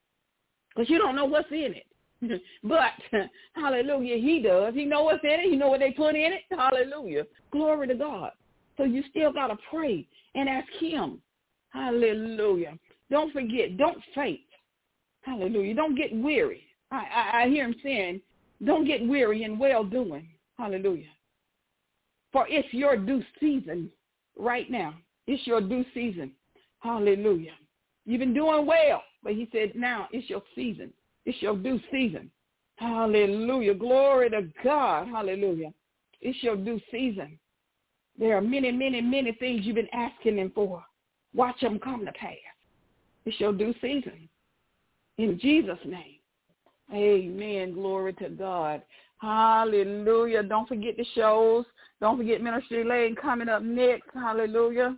because you don't know what's in it. But, hallelujah, he does. He knows what's in it. He knows what they put in it. Hallelujah. Glory to God. So you still got to pray and ask him. Hallelujah. Don't forget. Don't faint. Hallelujah. Don't get weary. I, I, I hear him saying, don't get weary in well-doing. Hallelujah. For it's your due season right now. It's your due season. Hallelujah. You've been doing well. But he said, now it's your season. It's your due season. Hallelujah. Glory to God. Hallelujah. It's your due season. There are many, many, many things you've been asking him for. Watch them come to pass. It's your due season. In Jesus' name. Amen. Glory to God. Hallelujah. Don't forget the shows. Don't forget Ministry Lane coming up next. Hallelujah.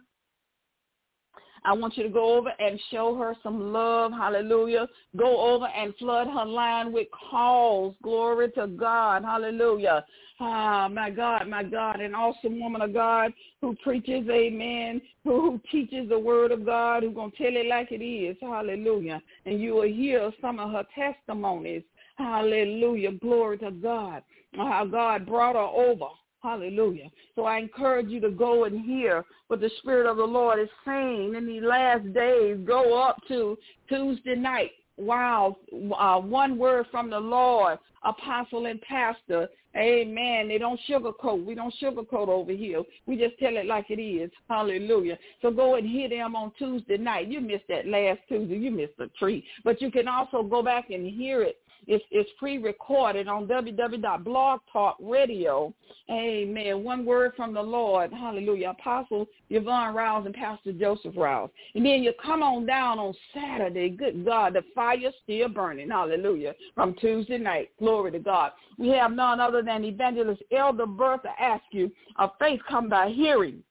I want you to go over and show her some love. Hallelujah. Go over and flood her line with calls. Glory to God. Hallelujah. Ah, my God, my God, an awesome woman of God who preaches, amen, who, who teaches the word of God, who's going to tell it like it is. Hallelujah. And you will hear some of her testimonies. Hallelujah. Glory to God. How God brought her over. Hallelujah. So I encourage you to go and hear what the Spirit of the Lord is saying in these last days. Go up to Tuesday night. Wow. Uh, one word from the Lord, apostle and pastor. Amen. They don't sugarcoat. We don't sugarcoat over here. We just tell it like it is. Hallelujah. So go and hear them on Tuesday night. You missed that last Tuesday. You missed a treat. But you can also go back and hear it. It's, it's pre-recorded on w w w dot blog talk radio. Amen. One word from the Lord. Hallelujah. Apostle Yvonne Rouse and Pastor Joseph Rouse. And then you come on down on Saturday. Good God, the fire's still burning. Hallelujah. From Tuesday night. Glory to God. We have none other than Evangelist Elder Bertha Askew. Our faith come by hearing.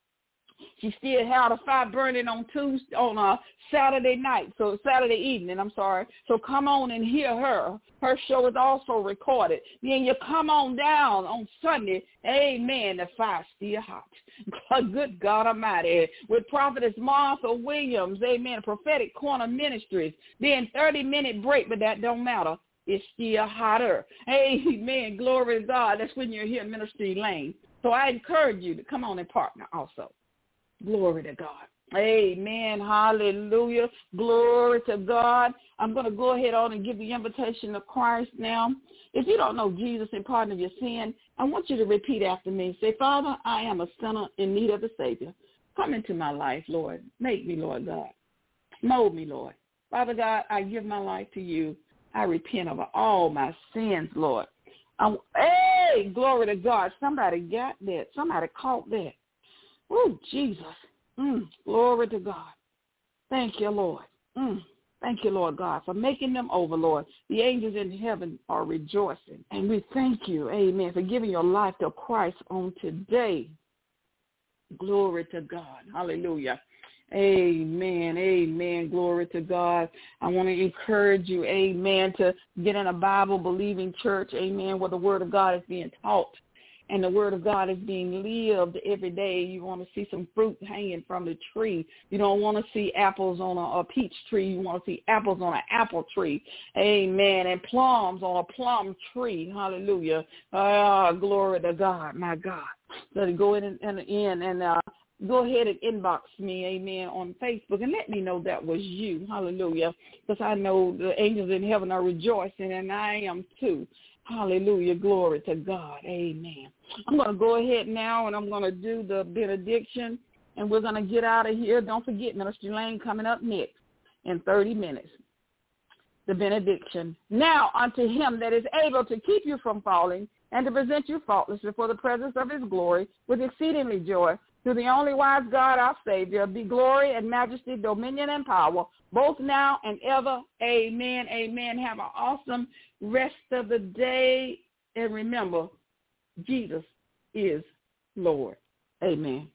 She still had a fire burning on Tuesday, on a Saturday night, so Saturday evening, I'm sorry. So come on and hear her. Her show is also recorded. Then you come on down on Sunday, amen, the fire's still hot. Good God Almighty. With Prophetess Martha Williams, amen, Prophetic Corner Ministries. Then thirty-minute break, but that don't matter. It's still hotter. Amen. Glory to God. That's when you're here in Ministry Lane. So I encourage you to come on and partner also. Glory to God. Amen. Hallelujah. Glory to God. I'm going to go ahead on and give the invitation of Christ now. If you don't know Jesus and pardon of your sin, I want you to repeat after me. Say, Father, I am a sinner in need of a Savior. Come into my life, Lord. Make me, Lord God. Mold me, Lord. Father God, I give my life to you. I repent of all my sins, Lord. I'm, hey, glory to God. Somebody got that. Somebody caught that. Oh, Jesus. Mm, glory to God. Thank you, Lord. Mm, thank you, Lord God, for making them over, Lord. The angels in heaven are rejoicing. And we thank you, amen, for giving your life to Christ on today. Glory to God. Hallelujah. Amen. Amen. Glory to God. I want to encourage you, amen, to get in a Bible-believing church, amen, where the word of God is being taught. And the word of God is being lived every day. You want to see some fruit hanging from the tree. You don't want to see apples on a, a peach tree. You want to see apples on an apple tree. Amen. And plums on a plum tree. Hallelujah. Ah, glory to God, my God. So go in and, and, in and uh, go ahead and inbox me, amen, on Facebook and let me know that was you. Hallelujah. Because I know the angels in heaven are rejoicing, and I am too. Hallelujah. Glory to God. Amen. I'm going to go ahead now, and I'm going to do the benediction, and we're going to get out of here. Don't forget, Ministry Lane coming up next in thirty minutes. The benediction. Now unto him that is able to keep you from falling and to present you faultless before the presence of his glory with exceedingly joy, to the only wise God, our Savior, be glory and majesty, dominion and power, both now and ever. Amen. Amen. Have an awesome rest of the day. And remember, Jesus is Lord. Amen.